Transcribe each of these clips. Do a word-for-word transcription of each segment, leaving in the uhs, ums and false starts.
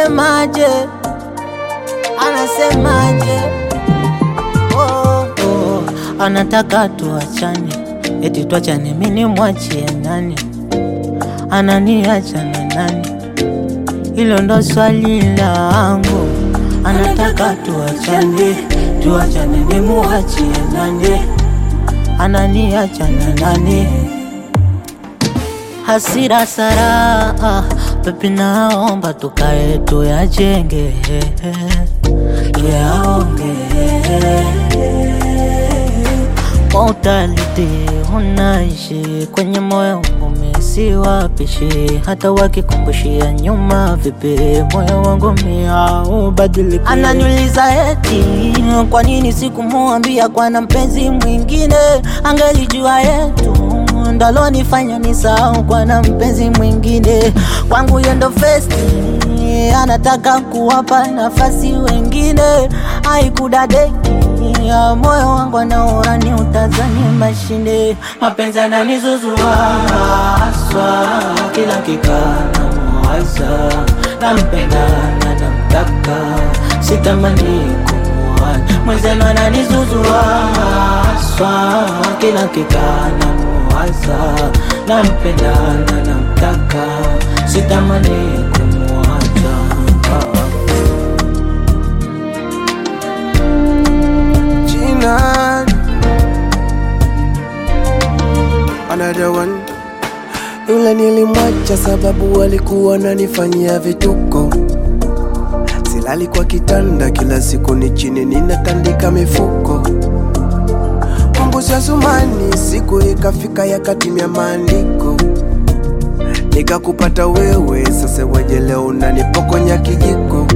anasemaje, anasemaje? Oh, oh, anataka tuachane, eti tuachane mimi mwachie nani? Ananiacha na nani? Hilo ndo swali langu. Anataka tuachane, tuachane mimi mwachie nani? Ananiacha na nani? Hasira sara, pepi naomba tukae tuyajenge, tuyaonge. Mortality unaishi kwenye moyo wangu mimi wapishi, hata wakikumbushia nyuma vipi moyo wangu mimi haubadiliki. Ananiuliza eti kwa nini sikumuambia kwa na mpenzi mwingine, angelijua yetu ndalo nifanya nisahau kwa na mpenzi mwingine. Kwangu yendo first, anataka kuwapa nafasi wengine, haikudadeki ya moyo wangu anaona ni utazani mashine. Mapenzi yananizuzua aswa, kila kikana mwaza, nampenda na namtaka, sitamani kumuacha. Mwenzenu ananizuzua aswa, kila kikana mwaza, nampenda na namtaka, sitamani kumuacha. Another one. Yule nilimwacha sababu walikuwa nanifanyia vituko. Silali kwa kitanda, kila siku ni chini ninatandika mifuko. Mungu si Asumani, siku ikafika yakatimia maandiko. Nikakupata wewe, sasa waje leo unanipokonya kijiko.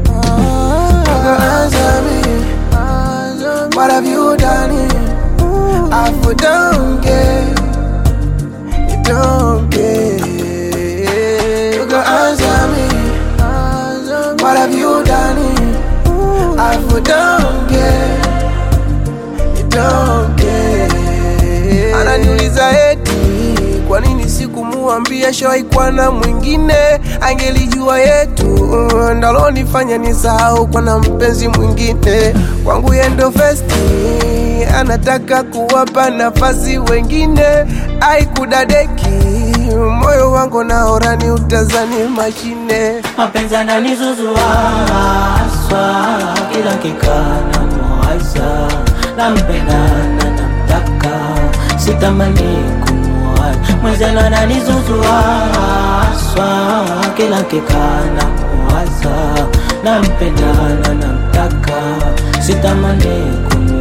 Answer me, what have you done? I don't care, you don't care. You can answer me, what have you done? I don't care, you don't care. Ananiuliza eti kwa nini sikumuambia shawai kwa na mwingine, angelijua yetu ndalo nifanya nisahau kwa na mpenzi mwingine. Kwangu yendo first, anataka kuwapa nafasi wengine, haikudadeki moyo wangu naona ni utazani mashine. Mapenzi yananizuzua aswa, kila kikana mwaza, nampenda na namtaka, sitamani kumuacha. Mwenzenu ananizuzua aswa, kila kikana mwaza, nampenda na namtaka, sitamani kumuacha.